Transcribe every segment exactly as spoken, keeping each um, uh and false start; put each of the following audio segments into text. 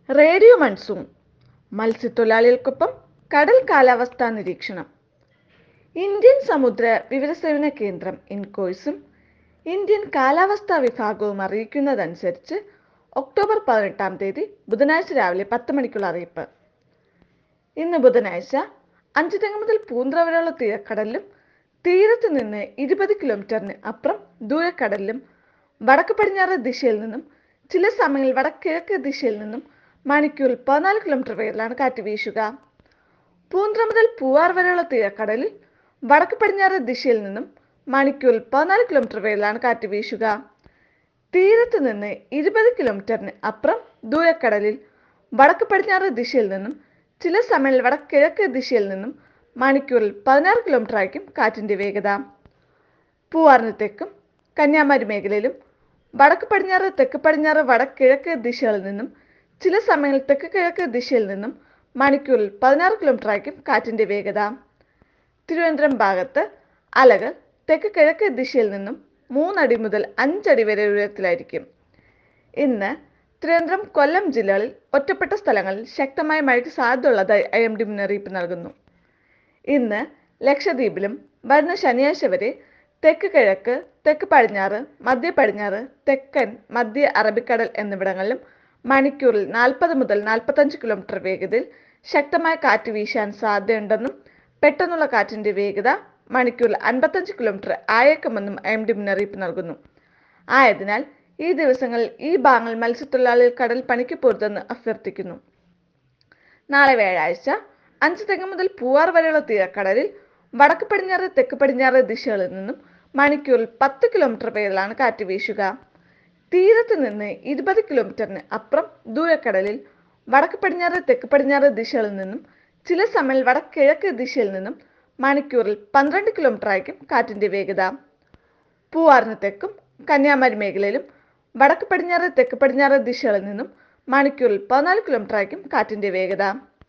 Radio monsoon മത്സ്യത്തൊഴിലാളികൾക്കൊപ്പം കടൽ കാലാവസ്ഥാ നിരീക്ഷണം. ഇന്ത്യൻ സമുദ്ര വിവരസേവന കേന്ദ്രം ഇൻകോയ്സും ഇന്ത്യൻ കാലാവസ്ഥാ വിഭാഗവും അറിയിക്കുന്നതനുസരിച്ച് ഒക്ടോബർ പതിനെട്ടാം തീയതി ബുധനാഴ്ച രാവിലെ പത്ത് മണിക്കുള്ള അറിയിപ്പ്. ഇന്ന് ബുധനാഴ്ച അഞ്ചുതെങ്ങ് മുതൽ പൂന്ത്ര വരെയുള്ള തീരക്കടലിലും തീരത്ത് നിന്ന് ഇരുപത് കിലോമീറ്ററിന് അപ്പുറം ദൂരക്കടലിലും വടക്ക് പടിഞ്ഞാറ് ദിശയിൽ നിന്നും ചില സമയങ്ങളിൽ വടക്കിഴക്ക് ദിശയിൽ നിന്നും മണിക്കൂറിൽ പതിനാല് കിലോമീറ്റർ വേഗത്തിലാണ് കാറ്റ് വീശുക. പൂന്ത്ര മുതൽ പൂവാർ വരെയുള്ള തീരക്കടലിൽ വടക്ക് പടിഞ്ഞാറ് ദിശയിൽ നിന്നും മണിക്കൂറിൽ പതിനാല് കിലോമീറ്റർ വേഗത്തിലാണ് കാറ്റ് വീശുക. തീരത്ത് നിന്ന് ഇരുപത് കിലോമീറ്ററിന് അപ്പുറം ദൂരക്കടലിൽ വടക്ക് പടിഞ്ഞാറ് ദിശയിൽ നിന്നും ചില സമയങ്ങളിൽ വടക്കിഴക്ക് ദിശയിൽ നിന്നും മണിക്കൂറിൽ പതിനാറ് കിലോമീറ്റർ ആയിരിക്കും കാറ്റിന്റെ വേഗത. പൂവാറിന് തെക്കും കന്യാകുമാരി മേഖലയിലും വടക്ക് പടിഞ്ഞാറ് തെക്ക് പടിഞ്ഞാറ് വടക്കിഴക്ക് ദിശകളിൽ നിന്നും ചില സമയങ്ങളിൽ തെക്ക് കിഴക്ക് ദിശയിൽ നിന്നും മണിക്കൂറിൽ പതിനാറ് കിലോമീറ്റർ ആയിരിക്കും കാറ്റിന്റെ വേഗത. തിരുവനന്തപുരം ഭാഗത്ത് അലകൾ തെക്ക് കിഴക്ക് ദിശയിൽ നിന്നും മൂന്നടി മുതൽ അഞ്ചടി വരെ ഉയരത്തിലായിരിക്കും. ഇന്ന് തിരുവനന്തപുരം കൊല്ലം ജില്ലകളിൽ ഒറ്റപ്പെട്ട സ്ഥലങ്ങളിൽ ശക്തമായ മഴയ്ക്ക് സാധ്യതയുള്ളതായി ഐ എം ഡി മുന്നറിയിപ്പ് നൽകുന്നു. ഇന്ന് ലക്ഷദ്വീപിലും വരുന്ന ശനിയാഴ്ച വരെ തെക്ക് കിഴക്ക് തെക്ക് പടിഞ്ഞാറ് മധ്യ പടിഞ്ഞാറ് തെക്കൻ മധ്യ അറബിക്കടൽ എന്നിവിടങ്ങളിലും മണിക്കൂറിൽ നാൽപ്പത് മുതൽ നാൽപ്പത്തഞ്ച് കിലോമീറ്റർ വേഗതയിൽ ശക്തമായ കാറ്റ് വീശാൻ സാധ്യതയുണ്ടെന്നും പെട്ടെന്നുള്ള കാറ്റിന്റെ വേഗത മണിക്കൂറിൽ അൻപത്തഞ്ച് കിലോമീറ്റർ ആയേക്കുമെന്നും ഐ എം ഡി മുന്നറിയിപ്പ് നൽകുന്നു. ആയതിനാൽ ഈ ദിവസങ്ങളിൽ ഈ ഭാഗങ്ങൾ മത്സ്യത്തൊഴിലാളികൾ കടൽ പണിക്ക് പോരുതെന്ന് അഭ്യർത്ഥിക്കുന്നു. നാളെ വ്യാഴാഴ്ച അഞ്ച് തെങ്ങ് മുതൽ പൂവാർ വരെയുള്ള തീരക്കടലിൽ വടക്ക് പടിഞ്ഞാറ് തെക്ക് പടിഞ്ഞാറ് ദിശകളിൽ നിന്നും മണിക്കൂറിൽ പത്ത് കിലോമീറ്റർ വേഗത്തിലാണ് കാറ്റ് വീശുക. തീരത്ത് നിന്ന് ഇരുപത് കിലോമീറ്ററിന് അപ്പുറം ദൂരക്കടലിൽ വടക്ക് പടിഞ്ഞാറ് തെക്ക് പടിഞ്ഞാറ് ദിശകളിൽ നിന്നും ചില സമയങ്ങളിൽ വടക്കിഴക്ക് ദിശയിൽ നിന്നും മണിക്കൂറിൽ പന്ത്രണ്ട് കിലോമീറ്റർ ആയിരിക്കും കാറ്റിന്റെ വേഗത. പൂവാറിന് തെക്കും കന്യാകുമാരി മേഖലയിലും വടക്ക് പടിഞ്ഞാറ് തെക്ക് പടിഞ്ഞാറ് ദിശകളിൽ നിന്നും മണിക്കൂറിൽ പതിനാല് കിലോമീറ്റർ ആയിരിക്കും കാറ്റിന്റെ വേഗത.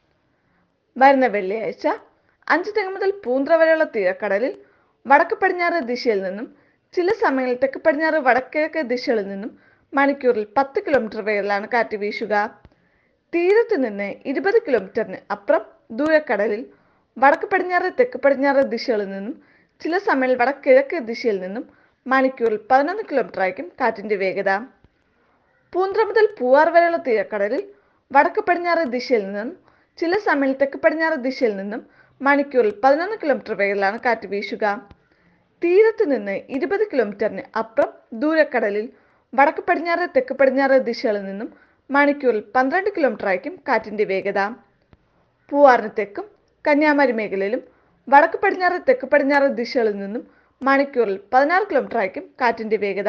വരുന്ന വെള്ളിയാഴ്ച അഞ്ച് തെങ്ങ് മുതൽ പൂന്ത്ര വരെയുള്ള തീരക്കടലിൽ വടക്ക് പടിഞ്ഞാറ് ദിശയിൽ നിന്നും ചില സമയങ്ങളിൽ തെക്ക് പടിഞ്ഞാറ് വടക്കിഴക്ക് ദിശകളിൽ നിന്നും മണിക്കൂറിൽ പത്ത് കിലോമീറ്റർ വേഗത്തിലാണ് കാറ്റ് വീശുക. തീരത്ത് നിന്ന് ഇരുപത് കിലോമീറ്ററിന് അപ്പുറം ദൂരക്കടലിൽ വടക്ക് പടിഞ്ഞാറ് തെക്ക് പടിഞ്ഞാറ് ദിശകളിൽ നിന്നും ചില സമയങ്ങളിൽ വടക്കിഴക്ക് ദിശയിൽ നിന്നും മണിക്കൂറിൽ പതിനൊന്ന് കിലോമീറ്റർ ആയിരിക്കും കാറ്റിന്റെ വേഗത. പൂന്ത്ര മുതൽ പൂവാർ വരെയുള്ള തീരക്കടലിൽ വടക്ക് പടിഞ്ഞാറ് ദിശയിൽ നിന്നും ചില സമയങ്ങളിൽ തെക്ക് പടിഞ്ഞാറ് ദിശയിൽ നിന്നും മണിക്കൂറിൽ പതിനൊന്ന് കിലോമീറ്റർ വേഗത്തിലാണ് കാറ്റ് വീശുക. തീരത്ത് നിന്ന് ഇരുപത് കിലോമീറ്ററിന് അപ്പുറം ദൂരക്കടലിൽ വടക്ക് പടിഞ്ഞാറ് തെക്ക് പടിഞ്ഞാറ് ദിശകളിൽ നിന്നും മണിക്കൂറിൽ പന്ത്രണ്ട് കിലോമീറ്റർ ആയിരിക്കും കാറ്റിന്റെ വേഗത. പൂവാറിന് തെക്കും കന്യാകുമാരി മേഖലയിലും വടക്ക് പടിഞ്ഞാറ് തെക്ക് പടിഞ്ഞാറ് ദിശകളിൽ നിന്നും മണിക്കൂറിൽ പതിനാറ് കിലോമീറ്റർ ആയിരിക്കും കാറ്റിന്റെ വേഗത.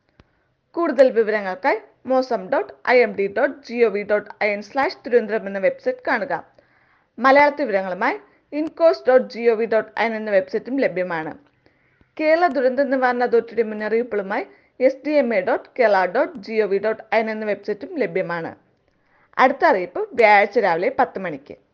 കൂടുതൽ വിവരങ്ങൾക്കായി Mausam dot I M D dot G O V dot I N slash Thiruvananthapuram എന്ന വെബ്സൈറ്റ് കാണുക. മലയാള വിവരങ്ങളുമായി INCOIS dot G O V dot I N എന്ന വെബ്സൈറ്റും ലഭ്യമാണ്. കേരള ദുരന്ത നിവാരണ അതോറിറ്റിയുടെ മുന്നറിയിപ്പുകളുമായി S D M A dot Kerala dot G O V dot I N എന്ന വെബ്സൈറ്റും ലഭ്യമാണ്. അടുത്ത അറിയിപ്പ് വ്യാഴാഴ്ച രാവിലെ പത്ത് മണിക്ക്.